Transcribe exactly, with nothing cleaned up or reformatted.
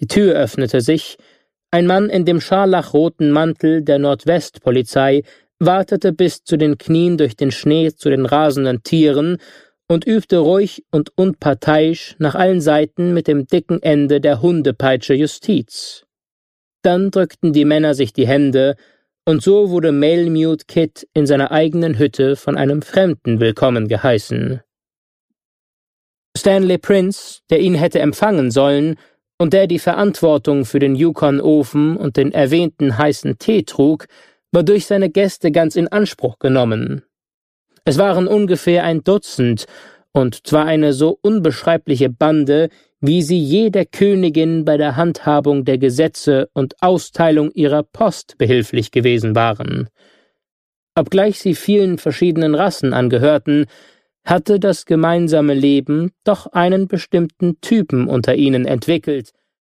Die Tür öffnete sich. Ein Mann in dem scharlachroten Mantel der Nordwestpolizei watete bis zu den Knien durch den Schnee zu den rasenden Tieren und übte ruhig und unparteiisch nach allen Seiten mit dem dicken Ende der Hundepeitsche Justiz. Dann drückten die Männer sich die Hände, und so wurde Malemute Kid in seiner eigenen Hütte von einem Fremden willkommen geheißen. Stanley Prince, der ihn hätte empfangen sollen und der die Verantwortung für den Yukon-Ofen und den erwähnten heißen Tee trug, war durch seine Gäste ganz in Anspruch genommen. Es waren ungefähr ein Dutzend, und zwar eine so unbeschreibliche Bande, wie sie jeder Königin bei der Handhabung der Gesetze und Austeilung ihrer Post behilflich gewesen waren. Obgleich sie vielen verschiedenen Rassen angehörten, hatte das gemeinsame Leben doch einen bestimmten Typen unter ihnen entwickelt,